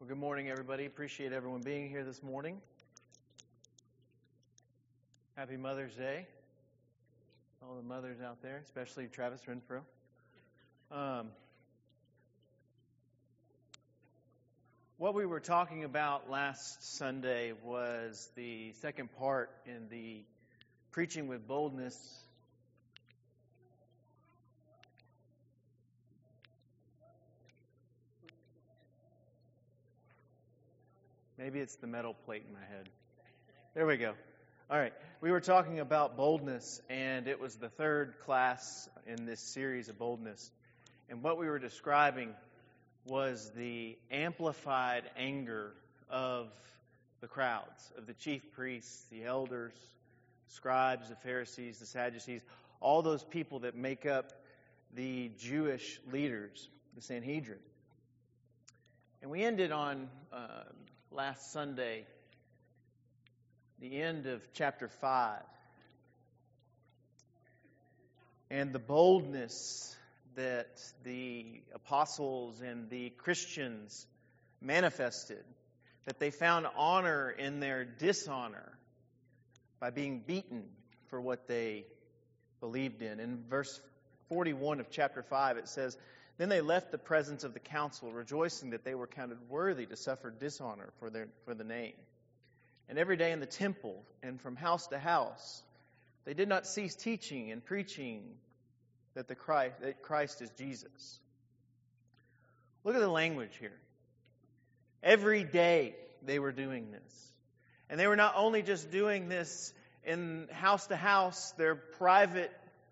Well, good morning, everybody. Appreciate everyone being here this morning. Happy Mother's Day. All the mothers out there, especially Travis Renfro. What we were talking about last Sunday was the second part in the Preaching with Boldness. Maybe it's the metal plate in my head. There we go. All right. We were talking about boldness, and it was the third class in this series of boldness. And what we were describing was the amplified anger of the crowds, of the chief priests, the elders, scribes, the Pharisees, the Sadducees, all those people that make up the Jewish leaders, the Sanhedrin. And we ended on last Sunday, the end of chapter 5. And the boldness that the apostles and the Christians manifested, that they found honor in their dishonor by being beaten for what they believed in. In verse 41 of chapter 5, it says, "Then they left the presence of the council, rejoicing that they were counted worthy to suffer dishonor for the name. And every day in the temple and from house to house, they did not cease teaching and preaching that Christ is Jesus." Look at the language here. Every day they were doing this. And they were not only just doing this in house to house, their private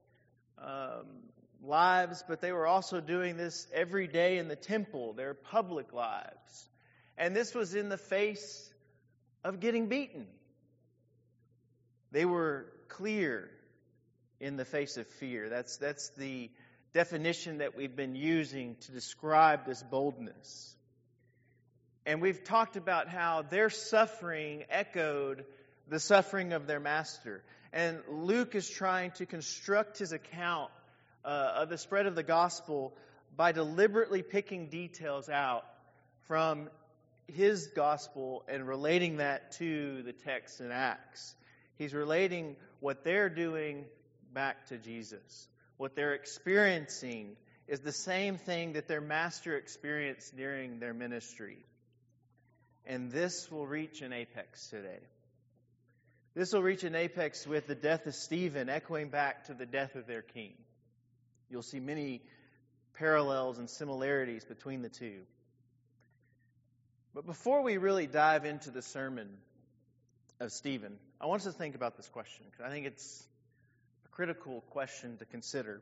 lives, but they were also doing this every day in the temple, their public lives. And this was in the face of getting beaten. They were clear in the face of fear. That's the definition that we've been using to describe this boldness. And we've talked about how their suffering echoed the suffering of their master. And Luke is trying to construct his account of the spread of the gospel by deliberately picking details out from his gospel and relating that to the text in Acts. He's relating what they're doing back to Jesus. What they're experiencing is the same thing that their master experienced during their ministry. And this will reach an apex today. This will reach an apex with the death of Stephen, echoing back to the death of their king. You'll see many parallels and similarities between the two. But before we really dive into the sermon of Stephen, I want us to think about this question, because I think it's a critical question to consider.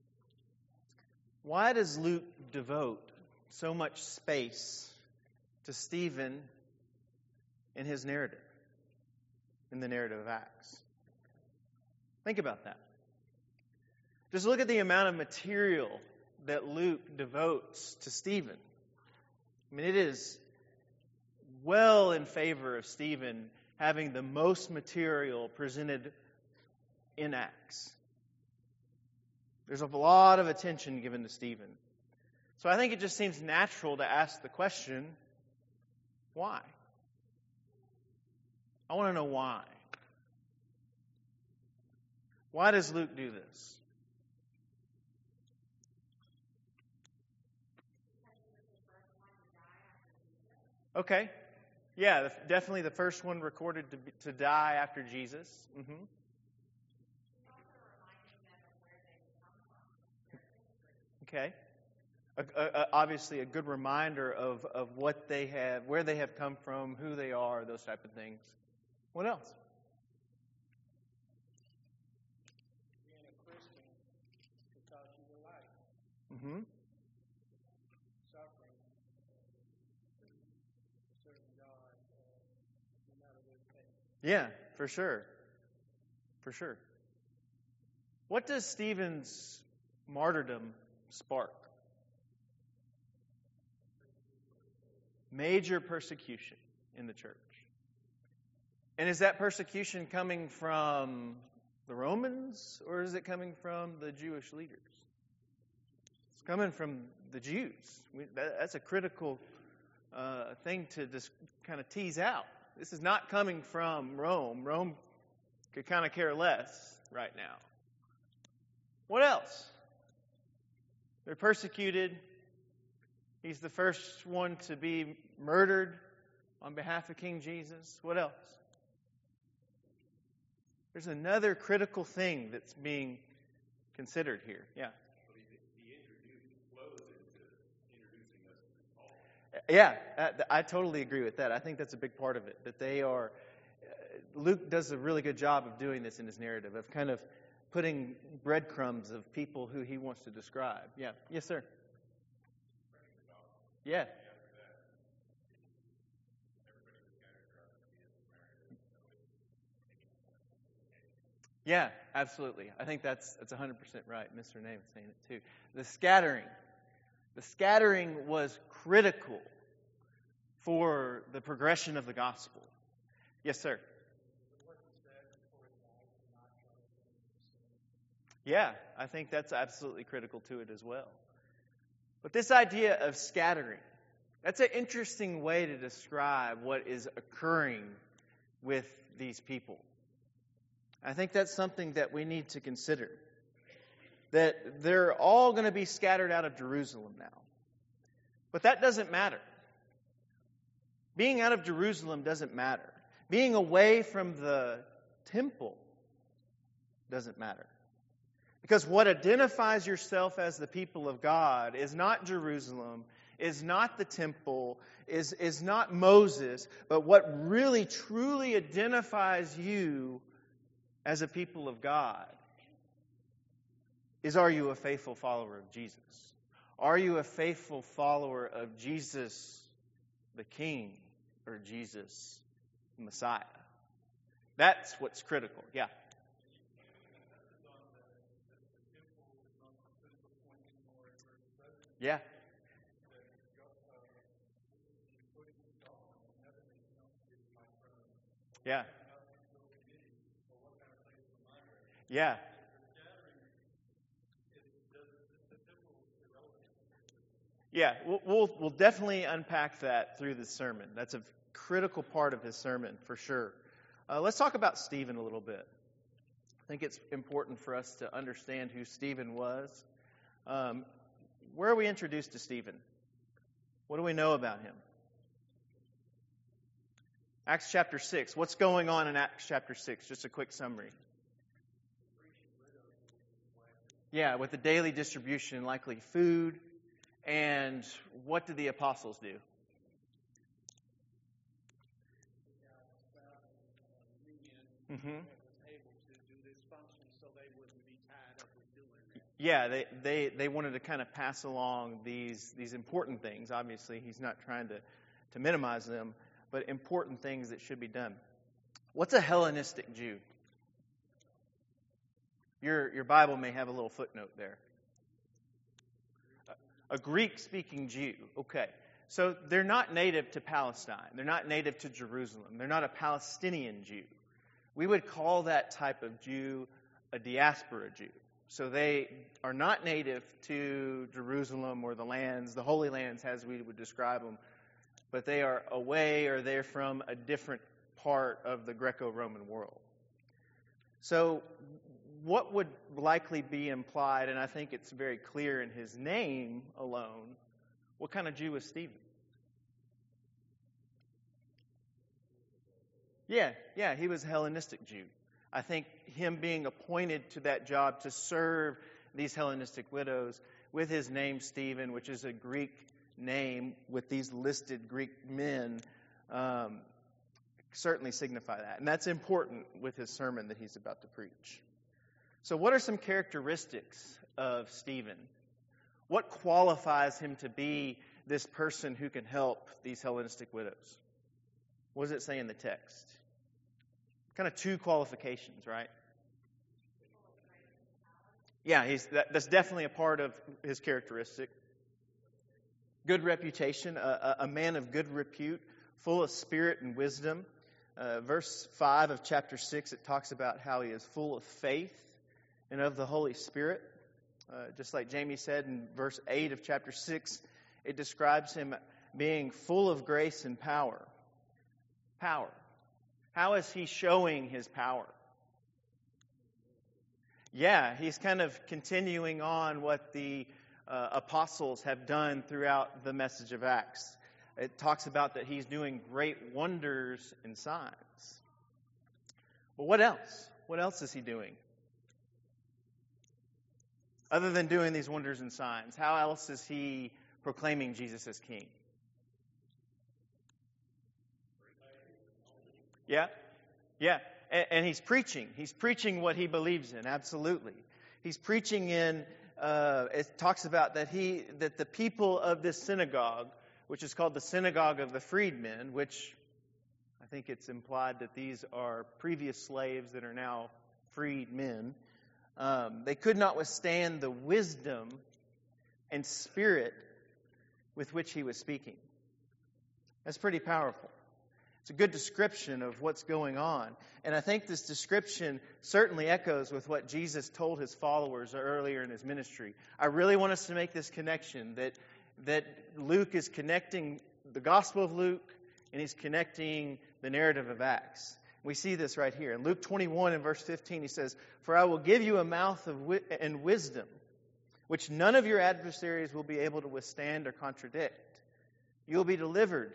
Why does Luke devote so much space to Stephen in his narrative, in the narrative of Acts? Think about that. Just look at the amount of material that Luke devotes to Stephen. I mean, it is well in favor of Stephen having the most material presented in Acts. There's a lot of attention given to Stephen. So I think it just seems natural to ask the question, why? I want to know why. Why does Luke do this? Okay. Yeah, definitely the first one recorded to die after Jesus. Mm-hmm. Okay. Obviously a good reminder of what they have, where they have come from, who they are, those type of things. What else? Being a Christian because you were life. Mm-hmm. Suffering. Serving God, no matter what it takes. Yeah, for sure. For sure. What does Stephen's martyrdom spark? Major persecution in the church. And is that persecution coming from the Romans, or is it coming from the Jewish leaders? It's coming from the Jews. That's a critical thing to just kind of tease out. This is not coming from Rome. Rome could kind of care less right now. What else? They're persecuted. He's the first one to be murdered on behalf of King Jesus. What else? There's another critical thing that's being considered here. Yeah. Yeah, I totally agree with that. I think that's a big part of it. That they are, Luke does a really good job of doing this in his narrative, of kind of putting breadcrumbs of people who he wants to describe. Yeah. Yes, sir. Yeah. Yeah, absolutely. I think that's 100% right. Mr. Name is saying it too. The scattering was critical for the progression of the gospel. Yes, sir. Yeah, I think that's absolutely critical to it as well. But this idea of scattering, that's an interesting way to describe what is occurring with these people. I think that's something that we need to consider. That they're all going to be scattered out of Jerusalem now. But that doesn't matter. Being out of Jerusalem doesn't matter. Being away from the temple doesn't matter. Because what identifies yourself as the people of God is not Jerusalem, is not the temple, is not Moses, but what really truly identifies you as a people of God is, are you a faithful follower of Jesus? Are you a faithful follower of Jesus the King or Jesus the Messiah? That's what's critical. Yeah. Yeah. Yeah. Yeah. Yeah, we'll definitely unpack that through the sermon. That's a critical part of his sermon, for sure. Let's talk about Stephen a little bit. I think it's important for us to understand who Stephen was. Where are we introduced to Stephen? What do we know about him? Acts chapter 6. What's going on in Acts chapter 6? Just a quick summary. Yeah, with the daily distribution, likely food. And what did the apostles do? Mm-hmm. Yeah, they wanted to kind of pass along these important things. Obviously, he's not trying to minimize them, but important things that should be done. What's a Hellenistic Jew? Your Bible may have a little footnote there. A Greek-speaking Jew. Okay. So they're not native to Palestine. They're not native to Jerusalem. They're not a Palestinian Jew. We would call that type of Jew a diaspora Jew. So they are not native to Jerusalem or the lands, the Holy Lands as we would describe them, but they are away, or they're from a different part of the Greco-Roman world. So what would likely be implied, and I think it's very clear in his name alone, what kind of Jew was Stephen? Yeah, he was a Hellenistic Jew. I think him being appointed to that job to serve these Hellenistic widows with his name Stephen, which is a Greek name with these listed Greek men, certainly signify that. And that's important with his sermon that he's about to preach. So what are some characteristics of Stephen? What qualifies him to be this person who can help these Hellenistic widows? What does it say in the text? Kind of two qualifications, right? Yeah, that's definitely a part of his characteristic. Good reputation, a man of good repute, full of spirit and wisdom. Verse 5 of chapter 6, it talks about how he is full of faith and of the Holy Spirit. Just like Jamie said in verse 8 of chapter 6, it describes him being full of grace and power. Power. How is he showing his power? Yeah, he's kind of continuing on what the apostles have done throughout the message of Acts. It talks about that he's doing great wonders and signs. But what else? What else is he doing? Other than doing these wonders and signs, how else is he proclaiming Jesus as king? Yeah, yeah. And he's preaching. He's preaching what he believes in, absolutely. He's preaching in, it talks about that the people of this synagogue, which is called the Synagogue of the Freedmen, which I think it's implied that these are previous slaves that are now freed men. They could not withstand the wisdom and spirit with which he was speaking. That's pretty powerful. It's a good description of what's going on. And I think this description certainly echoes with what Jesus told his followers earlier in his ministry. I really want us to make this connection that Luke is connecting the Gospel of Luke and he's connecting the narrative of Acts. We see this right here. In Luke 21 and verse 15, he says, "For I will give you a mouth and wisdom, which none of your adversaries will be able to withstand or contradict. You will be delivered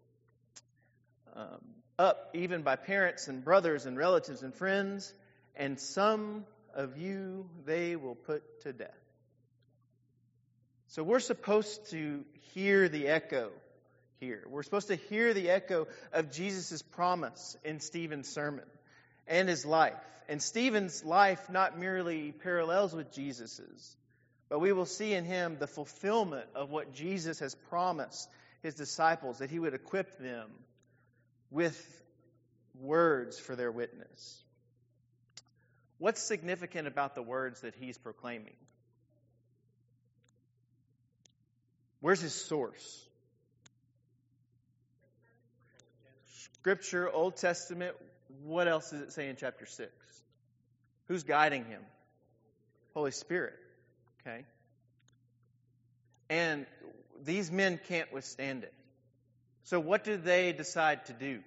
up even by parents and brothers and relatives and friends, and some of you they will put to death." So we're supposed to hear the echo here. We're supposed to hear the echo of Jesus' promise in Stephen's sermon and his life. And Stephen's life not merely parallels with Jesus's, but we will see in him the fulfillment of what Jesus has promised his disciples, that he would equip them with words for their witness. What's significant about the words that he's proclaiming? Where's his source? Scripture, Old Testament. What else does it say in chapter 6? Who's guiding him? Holy Spirit. Okay. And these men can't withstand it. So what do they decide to do?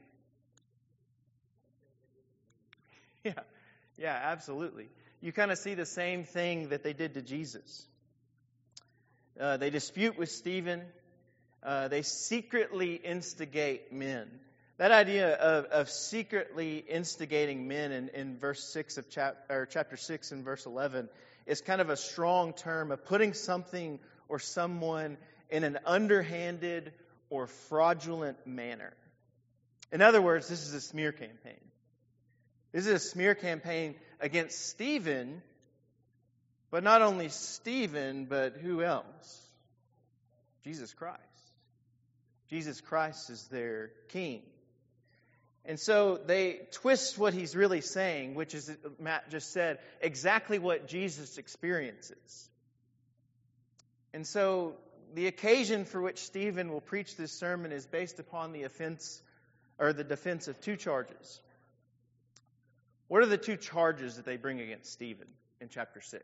Yeah, absolutely. You kind of see the same thing that they did to Jesus. They dispute with Stephen. They secretly instigate men. That idea of secretly instigating men in verse 6 of chapter 6 and verse 11 is kind of a strong term of putting something or someone in an underhanded or fraudulent manner. In other words, this is a smear campaign. This is a smear campaign against Stephen, but not only Stephen, but who else? Jesus Christ. Jesus Christ is their king. And so they twist what he's really saying, which is, Matt just said, exactly what Jesus experiences. And so the occasion for which Stephen will preach this sermon is based upon the offense or the defense of two charges. What are the two charges that they bring against Stephen in chapter 6?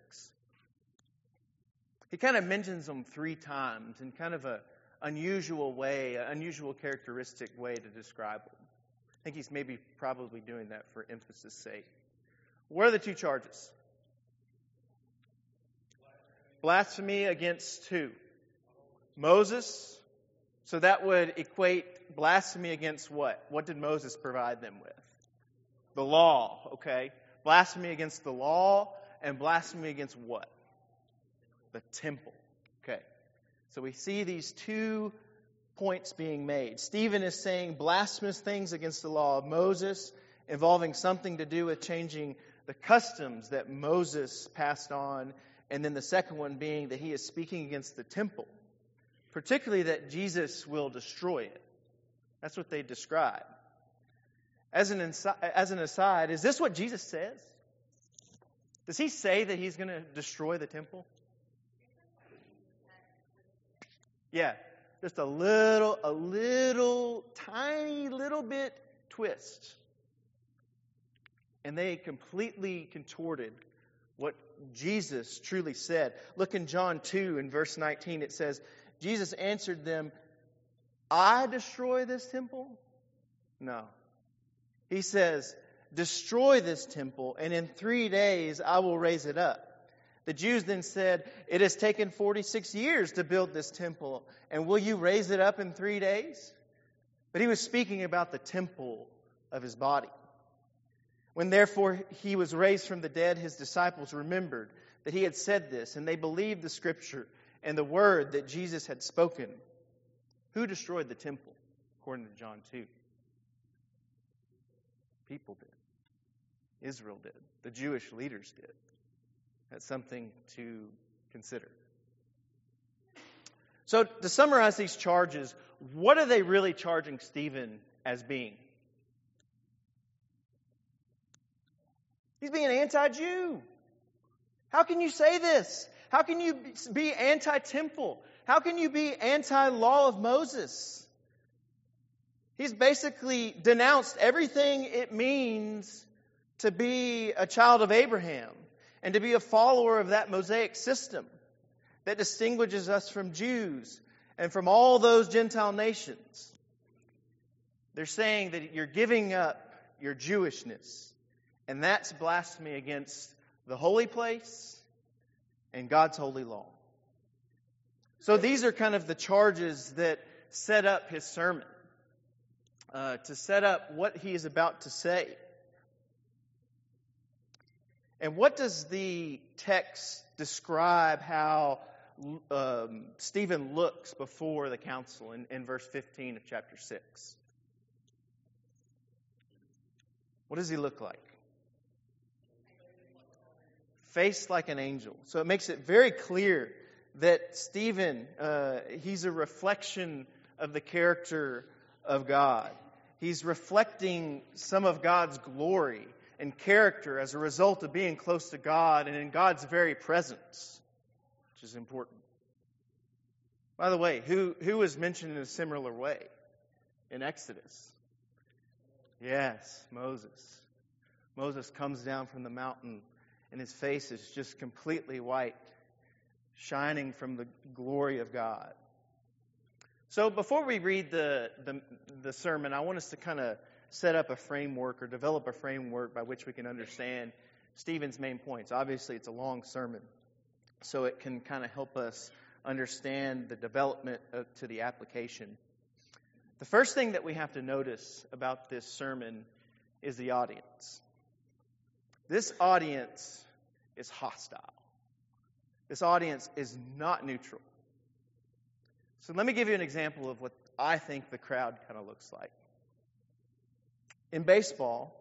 He kind of mentions them 3 times in kind of an unusual way, an unusual characteristic way to describe them. I think he's probably doing that for emphasis' sake. What are the two charges? Blasphemy against who? Moses. So that would equate blasphemy against what? What did Moses provide them with? The law, okay? Blasphemy against the law and blasphemy against what? The temple. Okay. So we see these 2 points being made. Stephen is saying blasphemous things against the law of Moses, involving something to do with changing the customs that Moses passed on. And then the second one being that he is speaking against the temple, particularly that Jesus will destroy it. That's what they describe. As an aside, is this what Jesus says? Does he say that he's going to destroy the temple? Yeah, just a tiny little bit twist. And they completely contorted what Jesus truly said. Look in John 2 in verse 19. It says, Jesus answered them, I destroy this temple? No. He says, destroy this temple, and in 3 days I will raise it up. The Jews then said, it has taken 46 years to build this temple, and will you raise it up in 3 days? But he was speaking about the temple of his body. When therefore he was raised from the dead, his disciples remembered that he had said this, and they believed the scripture and the word that Jesus had spoken. Who destroyed the temple, according to John 2? People did. Israel did. The Jewish leaders did. That's something to consider. So, to summarize these charges, what are they really charging Stephen as being? He's being anti-Jew. How can you say this? How can you be anti-temple? How can you be anti-law of Moses? He's basically denounced everything it means to be a child of Abraham and to be a follower of that Mosaic system that distinguishes us from Jews and from all those Gentile nations. They're saying that you're giving up your Jewishness, and that's blasphemy against the holy place and God's holy law. So these are kind of the charges that set up his sermon, to set up what he is about to say. And what does the text describe how Stephen looks before the council in verse 15 of chapter 6? What does he look like? Faced like an angel. So it makes it very clear that Stephen, he's a reflection of the character of God. He's reflecting some of God's glory and character as a result of being close to God and in God's very presence, which is important. By the way, who is mentioned in a similar way in Exodus? Yes, Moses. Moses comes down from the mountain and his face is just completely white, shining from the glory of God. So before we read the sermon, I want us to kind of set up a framework or develop a framework by which we can understand Stephen's main points. Obviously, it's a long sermon, so it can kind of help us understand the development to the application. The first thing that we have to notice about this sermon is the audience. This audience is hostile. This audience is not neutral. So let me give you an example of what I think the crowd kind of looks like. In baseball,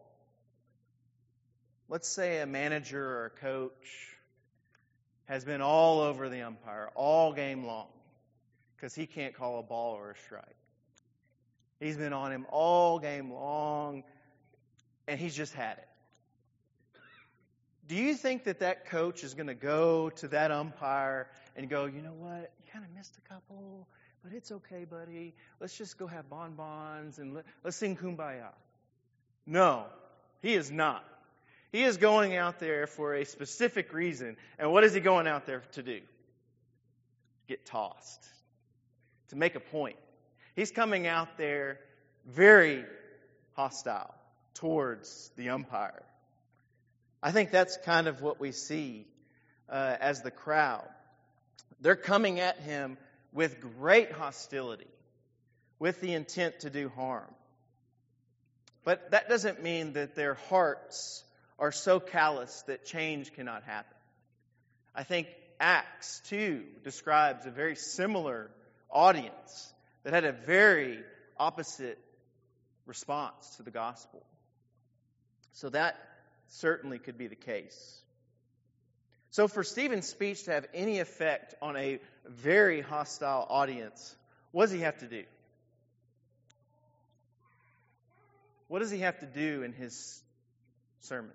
let's say a manager or a coach has been all over the umpire all game long because he can't call a ball or a strike. He's been on him all game long, and he's just had it. Do you think that coach is going to go to that umpire and go, you know what, you kind of missed a couple, but it's okay, buddy. Let's just go have bonbons and let's sing Kumbaya? No, he is not. He is going out there for a specific reason. And what is he going out there to do? Get tossed. To make a point. He's coming out there very hostile towards the umpire. I think that's kind of what we see as the crowd. They're coming at him with great hostility, with the intent to do harm. But that doesn't mean that their hearts are so callous that change cannot happen. I think Acts 2 describes a very similar audience that had a very opposite response to the gospel. So that certainly could be the case. So for Stephen's speech to have any effect on a very hostile audience, what does he have to do? What does he have to do in his sermon?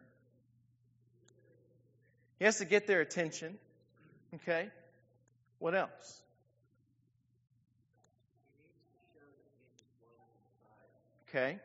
He has to get their attention. Okay? What else? Okay.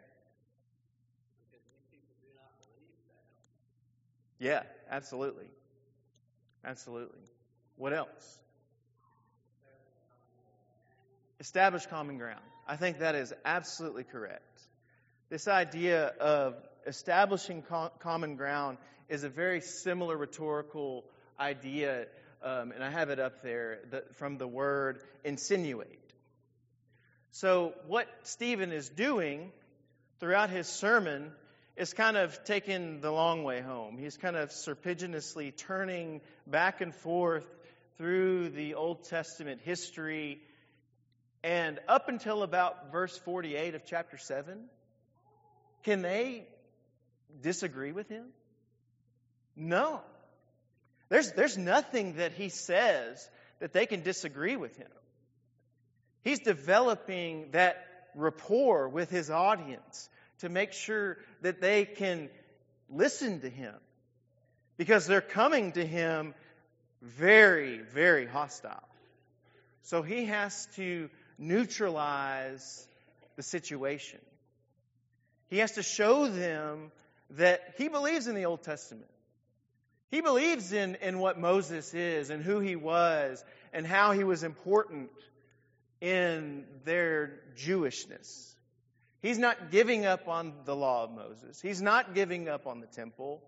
Yeah, absolutely. Absolutely. What else? establish common ground. I think that is absolutely correct. This idea of establishing common ground is a very similar rhetorical idea, and I have it up there, from the word insinuate. So what Stephen is doing throughout his sermon is kind of taking the long way home. He's kind of serpeginously turning back and forth through the Old Testament history. And up until about verse 48 of chapter 7, can they disagree with him? No. There's nothing that he says that they can disagree with him. He's developing that rapport with his audience to make sure that they can listen to him, because they're coming to him very, very hostile. So he has to neutralize the situation. He has to show them that he believes in the Old Testament. He believes in what Moses is and who he was and how he was important in their Jewishness. He's not giving up on the law of Moses. He's not giving up on the temple.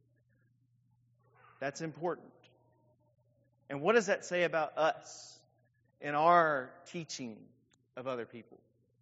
That's important. And what does that say about us in our teaching of other people?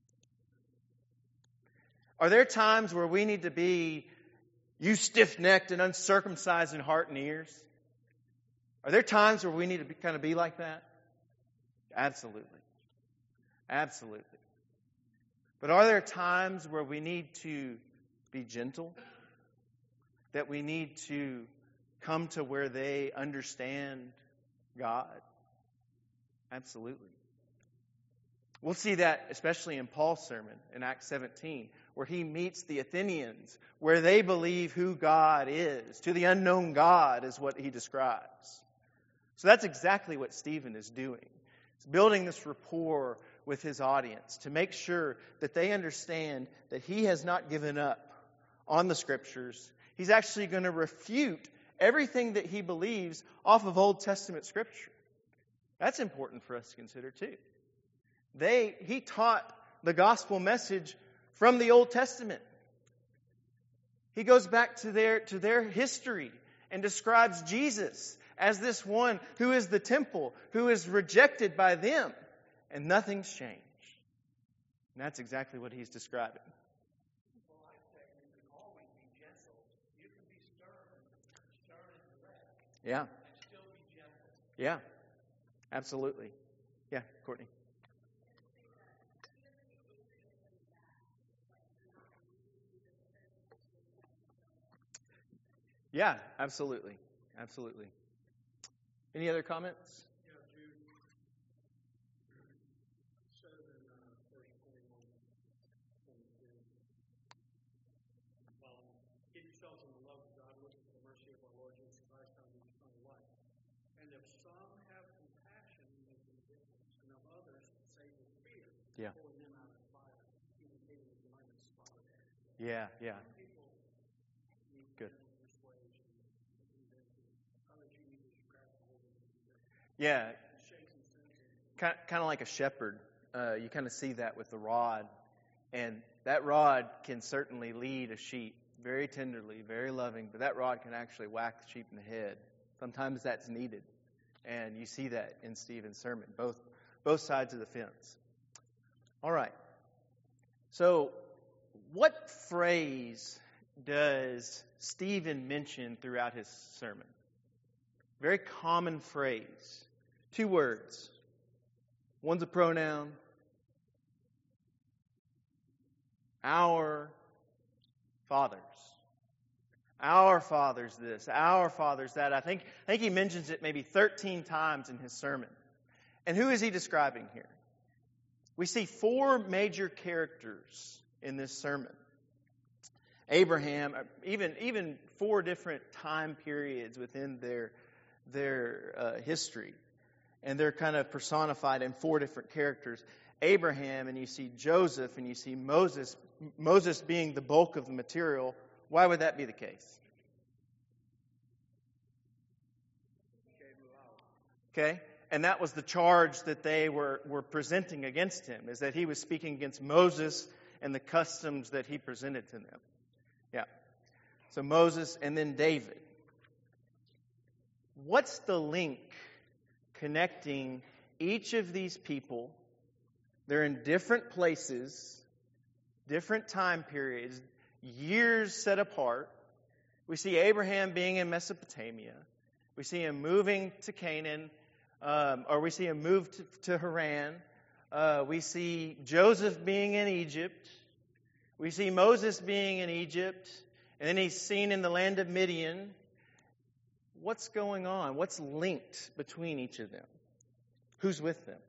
Are there times where we need to be, you stiff-necked and uncircumcised in heart and ears? Are there times where we need to kind of be like that? Absolutely. Absolutely. But are there times where we need to be gentle? That we need to come to where they understand God? Absolutely. We'll see that especially in Paul's sermon in Acts 17, where he meets the Athenians, where they believe who God is. To the unknown God is what he describes. So that's exactly what Stephen is doing. He's building this rapport with his audience to make sure that they understand that he has not given up on the Scriptures. He's actually going to refute everything that he believes off of Old Testament Scripture. That's important for us to consider too. He taught the gospel message from the Old Testament. He goes back to their history and describes Jesus as this one who is the temple, who is rejected by them, and nothing's changed. And that's exactly what he's describing. People like that, you can always be gentle. You can be stern and direct. Yeah. And still be gentle. Yeah. Absolutely. Yeah, Courtney. Yeah, absolutely. Absolutely. Any other comments? Yeah, Jude says in verse 41, give yourselves in the love of God, look for the mercy of our Lord Jesus Christ, on the eternal life. And if some have compassion, make them difference, and of others, save with fear, pulling them out of the fire, imitating the blindness of Father. Yeah. People need Good. persuasion and convincing. Others you need to grab a hold of them. Yeah. Shake and sense. Kind of like a shepherd. You kind of see that with the rod. And that rod can certainly lead a sheep very tenderly, very loving, but that rod can actually whack the sheep in the head. Sometimes that's needed. And you see that in Stephen's sermon, both sides of the fence. All right. So, what phrase does Stephen mention throughout his sermon? Very common phrase. 2 words. One's a pronoun. Our fathers. Our fathers this, our fathers that. I think he mentions it maybe 13 times in his sermon. And who is he describing here? We see 4 major characters in this sermon. Abraham, even 4 different time periods within their history. And they're kind of personified in 4 different characters. Abraham, and you see Joseph, and you see Moses. Moses being the bulk of the material. Why would that be the case? Okay. And that was the charge that they were presenting against him, is that he was speaking against Moses and the customs that he presented to them. Yeah. So Moses and then David. What's the link connecting each of these people? They're in different places, different time periods, years set apart. We see Abraham being in Mesopotamia. We see him moving to Canaan, or we see him move to Haran. We see Joseph being in Egypt. We see Moses being in Egypt. And then he's seen in the land of Midian. What's going on? What's linked between each of them? Who's with them?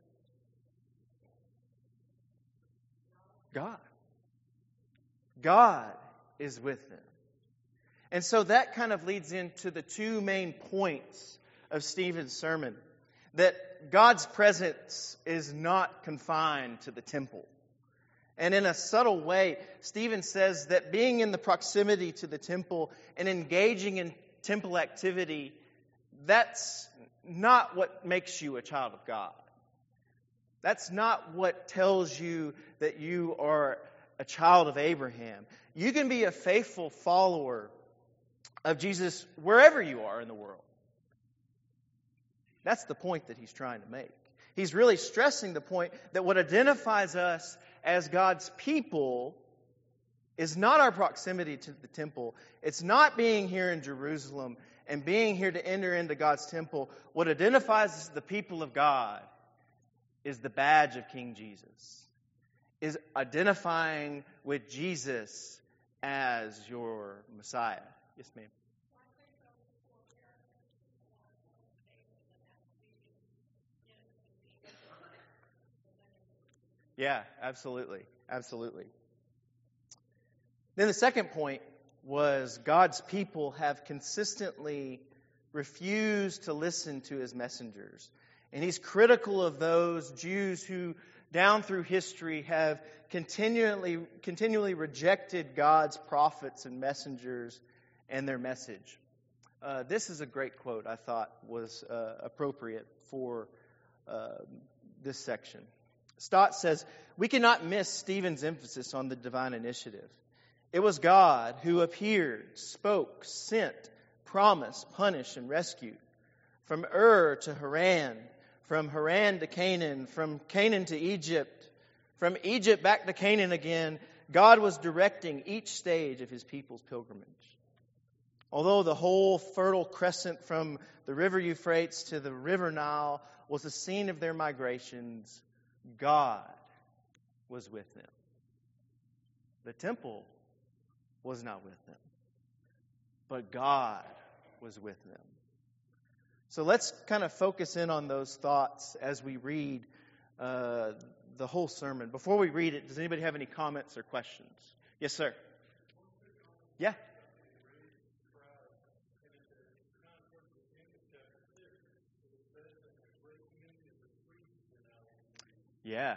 God. God is with them. And so that kind of leads into the two main points of Stephen's sermon. That God's presence is not confined to the temple. And in a subtle way, Stephen says that being in the proximity to the temple and engaging in temple activity, that's not what makes you a child of God. That's not what tells you that you are a child of Abraham. You can be a faithful follower of Jesus wherever you are in the world. That's the point that he's trying to make. He's really stressing the point that what identifies us as God's people is not our proximity to the temple. It's not being here in Jerusalem and being here to enter into God's temple. What identifies us as the people of God is the badge of King Jesus. Is identifying with Jesus as your Messiah. Yes, ma'am. Yeah, absolutely. Absolutely. Then the second point was God's people have consistently refused to listen to his messengers. And he's critical of those Jews who, down through history, have continually rejected God's prophets and messengers and their message. This is a great quote I thought was appropriate for this section. Stott says, "We cannot miss Stephen's emphasis on the divine initiative. It was God who appeared, spoke, sent, promised, punished, and rescued. From Ur to Haran, from Haran to Canaan, from Canaan to Egypt, from Egypt back to Canaan again, God was directing each stage of his people's pilgrimage. Although the whole fertile crescent from the river Euphrates to the river Nile was the scene of their migrations, God was with them. The temple was not with them, but God was with them." So let's kind of focus in on those thoughts as we read the whole sermon. Before we read it, does anybody have any comments or questions? Yes, sir. Yeah. Yeah.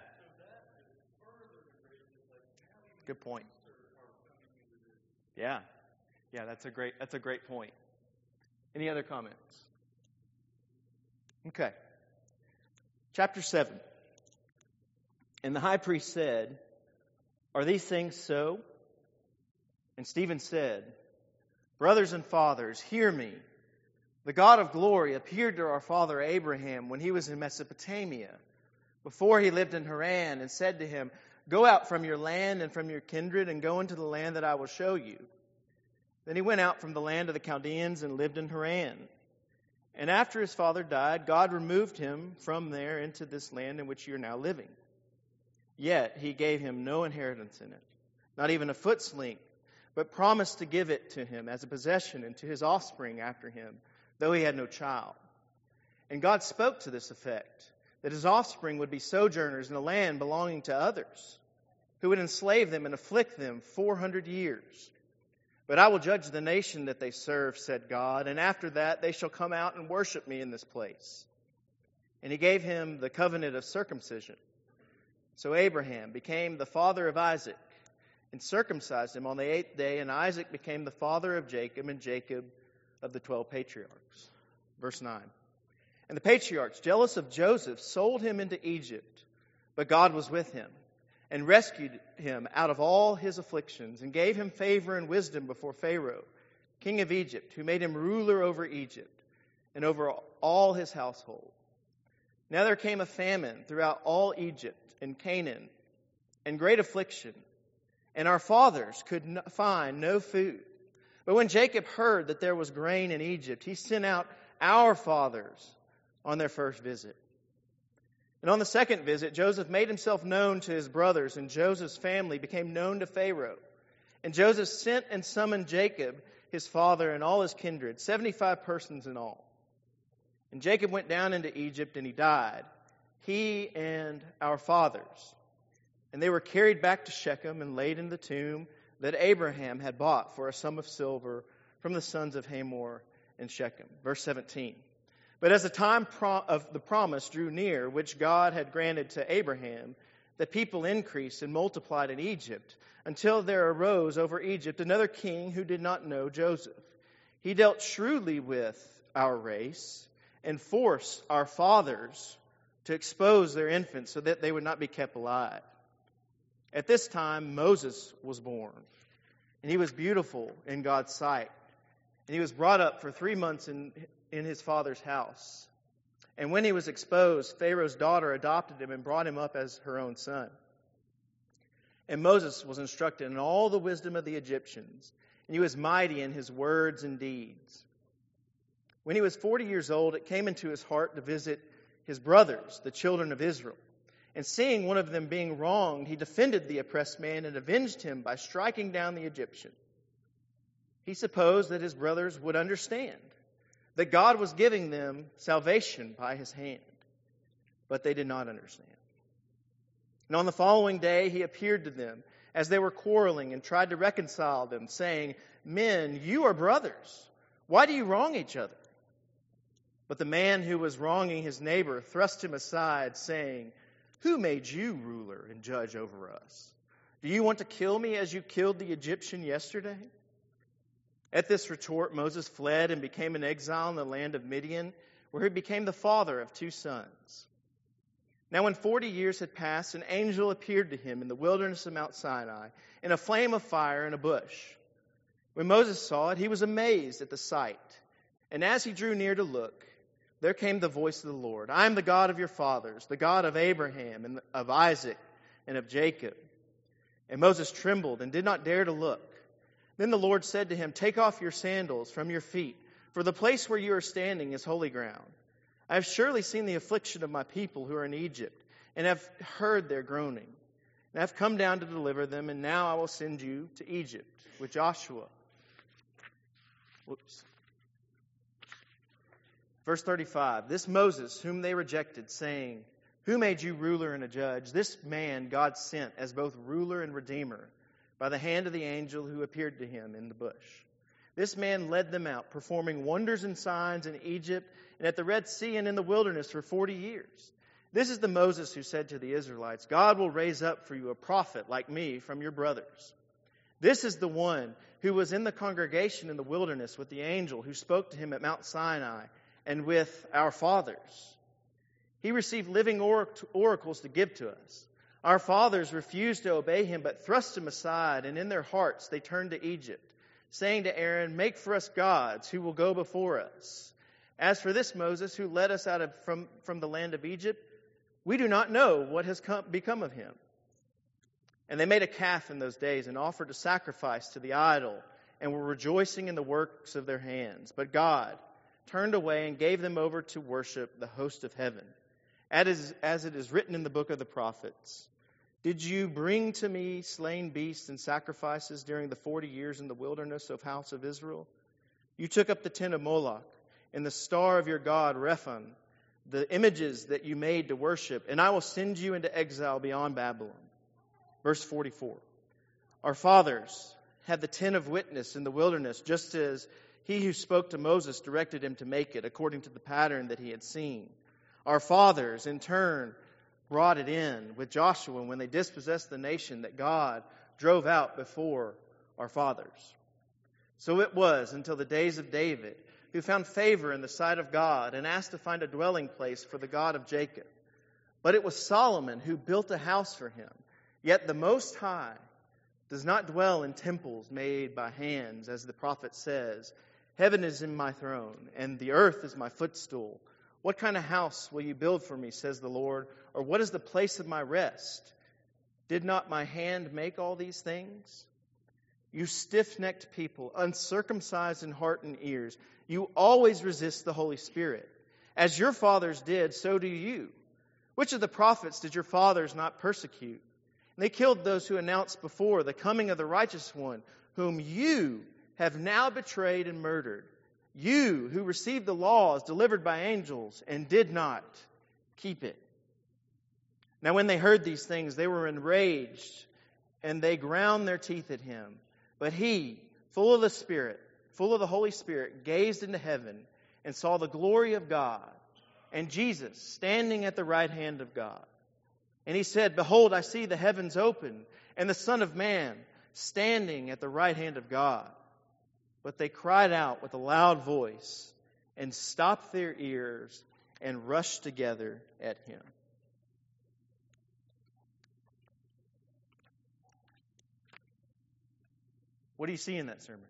Good point. Yeah. Yeah, that's a great point. Any other comments? Okay. Chapter 7. And the high priest said, "Are these things so?" And Stephen said, "Brothers and fathers, hear me. The God of glory appeared to our father Abraham when he was in Mesopotamia, before he lived in Haran, and said to him, 'Go out from your land and from your kindred and go into the land that I will show you.' Then he went out from the land of the Chaldeans and lived in Haran. And after his father died, God removed him from there into this land in which you are now living. Yet he gave him no inheritance in it, not even a foot's length, but promised to give it to him as a possession and to his offspring after him, though he had no child. And God spoke to this effect, that his offspring would be sojourners in a land belonging to others, who would enslave them and afflict them 400 years. But I will judge the nation that they serve, said God, and after that they shall come out and worship me in this place.' And he gave him the covenant of circumcision. So Abraham became the father of Isaac, and circumcised him on the 8th day, and Isaac became the father of Jacob, and Jacob of the 12 patriarchs." Verse 9. And the patriarchs, jealous of Joseph, sold him into Egypt. But God was with him and rescued him out of all his afflictions and gave him favor and wisdom before Pharaoh, king of Egypt, who made him ruler over Egypt and over all his household. Now there came a famine throughout all Egypt and Canaan, and great affliction, and our fathers could find no food. But when Jacob heard that there was grain in Egypt, he sent out our fathers on their first visit. And on the second visit, Joseph made himself known to his brothers, and Joseph's family became known to Pharaoh. And Joseph sent and summoned Jacob, his father, and all his kindred, 75 persons in all. And Jacob went down into Egypt, and he died, he and our fathers. And they were carried back to Shechem and laid in the tomb that Abraham had bought for a sum of silver from the sons of Hamor in Shechem. Verse 17. But as the time of the promise drew near, which God had granted to Abraham, the people increased and multiplied in Egypt, until there arose over Egypt another king who did not know Joseph. He dealt shrewdly with our race and forced our fathers to expose their infants so that they would not be kept alive. At this time, Moses was born, and he was beautiful in God's sight. And he was brought up for 3 months in his father's house. And when he was exposed, Pharaoh's daughter adopted him and brought him up as her own son. And Moses was instructed in all the wisdom of the Egyptians, and he was mighty in his words and deeds. When he was 40 years old, it came into his heart to visit his brothers, the children of Israel. And seeing one of them being wronged, he defended the oppressed man and avenged him by striking down the Egyptian. He supposed that his brothers would understand that God was giving them salvation by his hand. But they did not understand. And on the following day he appeared to them as they were quarreling and tried to reconcile them, saying, "Men, you are brothers. Why do you wrong each other?" But the man who was wronging his neighbor thrust him aside, saying, "Who made you ruler and judge over us? Do you want to kill me as you killed the Egyptian yesterday?" At this retort, Moses fled and became an exile in the land of Midian, where he became the father of 2 sons. Now when 40 years had passed, an angel appeared to him in the wilderness of Mount Sinai, in a flame of fire in a bush. When Moses saw it, he was amazed at the sight. And as he drew near to look, there came the voice of the Lord. "I am the God of your fathers, the God of Abraham and of Isaac and of Jacob." And Moses trembled and did not dare to look. Then the Lord said to him, "Take off your sandals from your feet, for the place where you are standing is holy ground. I have surely seen the affliction of my people who are in Egypt, and have heard their groaning. And I have come down to deliver them, and now I will send you to Egypt with Joshua." Verse 35, "This Moses, whom they rejected, saying, 'Who made you ruler and a judge?' This man God sent as both ruler and redeemer by the hand of the angel who appeared to him in the bush. This man led them out, performing wonders and signs in Egypt and at the Red Sea and in the wilderness for 40 years. This is the Moses who said to the Israelites, 'God will raise up for you a prophet like me from your brothers.' This is the one who was in the congregation in the wilderness with the angel who spoke to him at Mount Sinai and with our fathers. He received living oracles to give to us. Our fathers refused to obey him, but thrust him aside, and in their hearts they turned to Egypt, saying to Aaron, 'Make for us gods who will go before us.' As for this Moses who led us out from the land of Egypt, we do not know what has become of him." And they made a calf in those days and offered a sacrifice to the idol and were rejoicing in the works of their hands. But God turned away and gave them over to worship the host of heaven. As it is written in the book of the prophets, "Did you bring to me slain beasts and sacrifices during the 40 years in the wilderness, O house of Israel? You took up the tent of Moloch and the star of your god Rephan, the images that you made to worship, and I will send you into exile beyond Babylon." Verse 44, "Our fathers had the tent of witness in the wilderness, just as he who spoke to Moses directed him to make it, according to the pattern that he had seen. Our fathers, in turn, brought it in with Joshua when they dispossessed the nation that God drove out before our fathers. So it was until the days of David, who found favor in the sight of God and asked to find a dwelling place for the God of Jacob. But it was Solomon who built a house for him. Yet the Most High does not dwell in temples made by hands, as the prophet says, "Heaven is in my throne, and the earth is my footstool. What kind of house will you build for me, says the Lord? Or what is the place of my rest? Did not my hand make all these things? You stiff-necked people, uncircumcised in heart and ears, you always resist the Holy Spirit. As your fathers did, so do you. Which of the prophets did your fathers not persecute? And they killed those who announced before the coming of the righteous one, whom you have now betrayed and murdered. You who received the laws delivered by angels and did not keep it." Now when they heard these things, they were enraged, and they ground their teeth at him. But he, full of the Spirit, full of the Holy Spirit, gazed into heaven and saw the glory of God, and Jesus standing at the right hand of God. And he said, "Behold, I see the heavens open, and the Son of Man standing at the right hand of God." But they cried out with a loud voice and stopped their ears and rushed together at him. What do you see in that sermon?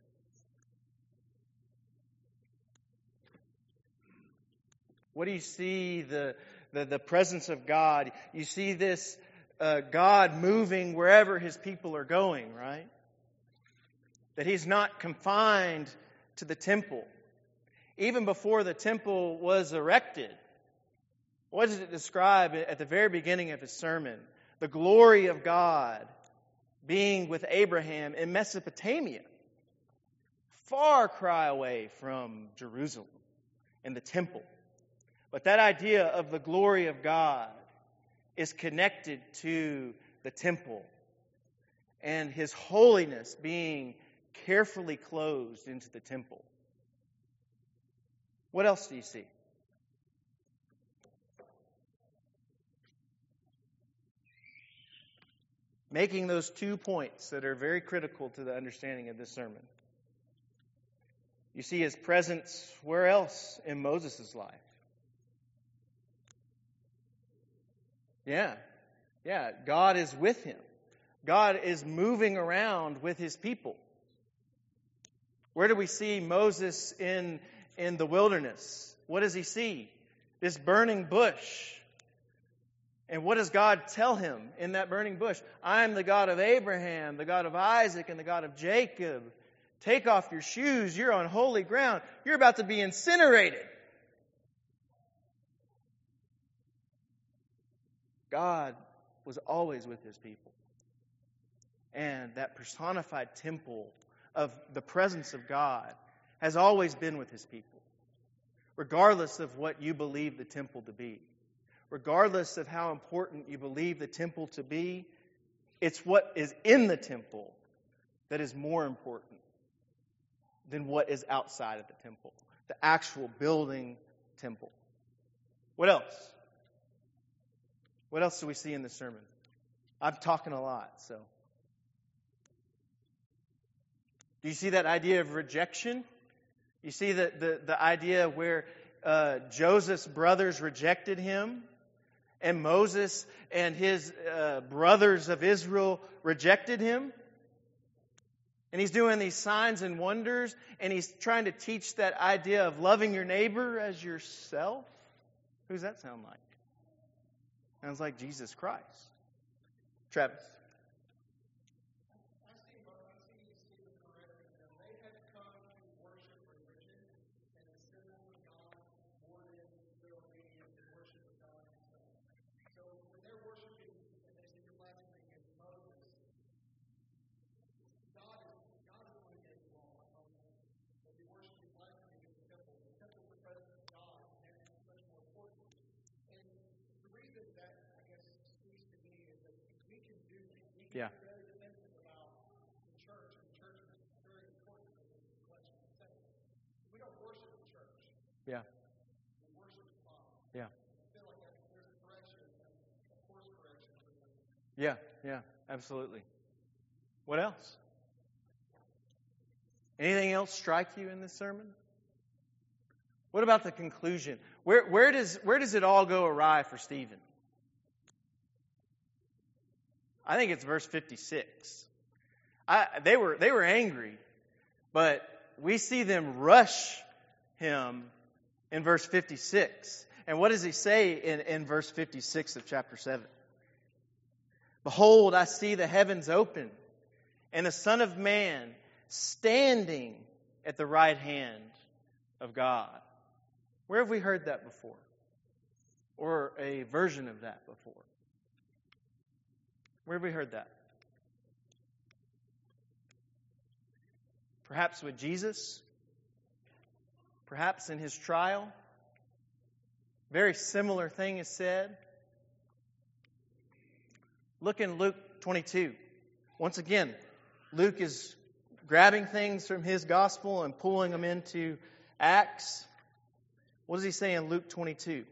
What do you see? The presence of God. You see this God moving wherever his people are going, right? That he's not confined to the temple. Even before the temple was erected, what does it describe at the very beginning of his sermon? The glory of God being with Abraham in Mesopotamia, far cry away from Jerusalem and the temple. But that idea of the glory of God is connected to the temple and his holiness being carefully closed into the temple. What else do you see? Making those 2 points that are very critical to the understanding of this sermon. You see his presence where else in Moses' life? Yeah. God is with him. God is moving around with his people. Where do we see Moses in the wilderness? What does he see? This burning bush. And what does God tell him in that burning bush? "I am the God of Abraham, the God of Isaac, and the God of Jacob. Take off your shoes. You're on holy ground. You're about to be incinerated." God was always with his people. And that personified temple of the presence of God has always been with his people. Regardless of what you believe the temple to be. Regardless of how important you believe the temple to be, it's what is in the temple that is more important than what is outside of the temple. The actual building temple. What else? What else do we see in this sermon? I'm talking a lot, so. Do you see that idea of rejection? You see the idea where Joseph's brothers rejected him, and Moses and his brothers of Israel rejected him? And he's doing these signs and wonders, and he's trying to teach that idea of loving your neighbor as yourself. Who does that sound like? Sounds like Jesus Christ. Travis. Yeah. Yeah. Yeah. Yeah, absolutely. What else? Anything else strike you in this sermon? What about the conclusion? Where does it all go awry for Stephen? I think it's verse 56. They were angry, but we see them rush him in verse 56. And what does he say in verse 56 of chapter 7? Behold, I see the heavens open, and the Son of Man standing at the right hand of God. Where have we heard that before? Or a version of that before? Where have we heard that? Perhaps with Jesus? Perhaps in his trial? Very similar thing is said. Look in Luke 22. Once again, Luke is grabbing things from his gospel and pulling them into Acts. What does he say in Luke 22?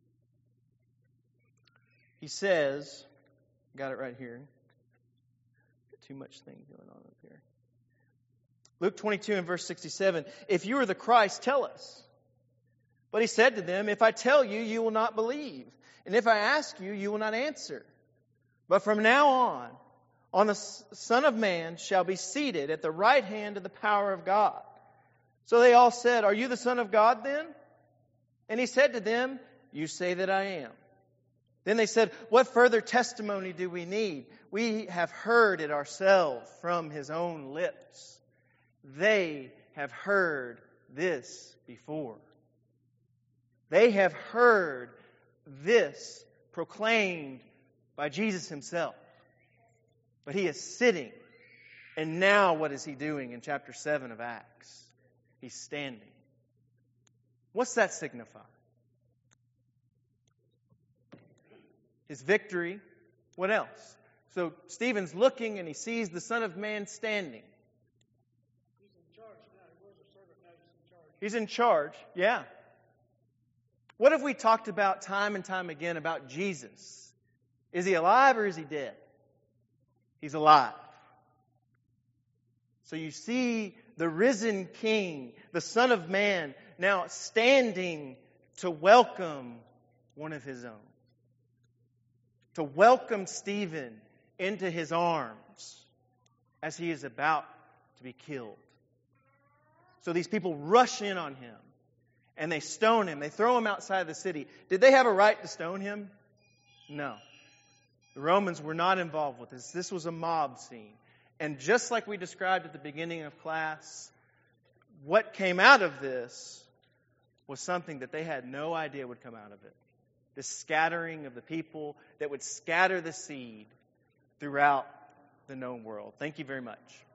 He says, got it right here. Got too much thing going on up here. Luke 22 and verse 67. If you are the Christ, tell us. But he said to them, if I tell you, you will not believe. And if I ask you, you will not answer. But from now on the Son of Man shall be seated at the right hand of the power of God. So they all said, are you the Son of God then? And he said to them, you say that I am. Then they said, what further testimony do we need? We have heard it ourselves from his own lips. They have heard this before. They have heard this proclaimed by Jesus himself. But he is sitting. And now what is he doing in chapter 7 of Acts? He's standing. What's that signify? His victory. What else? So Stephen's looking and he sees the Son of Man standing. He's in charge now. He was a servant, now he's in charge. He's in charge, yeah. What have we talked about time and time again about Jesus? Is he alive or is he dead? He's alive. So you see the risen King, the Son of Man, now standing to welcome one of his own. To welcome Stephen into his arms as he is about to be killed. So these people rush in on him and they stone him. They throw him outside the city. Did they have a right to stone him? No. The Romans were not involved with this. This was a mob scene. And just like we described at the beginning of class, what came out of this was something that they had no idea would come out of it. This scattering of the people that would scatter the seed throughout the known world. Thank you very much.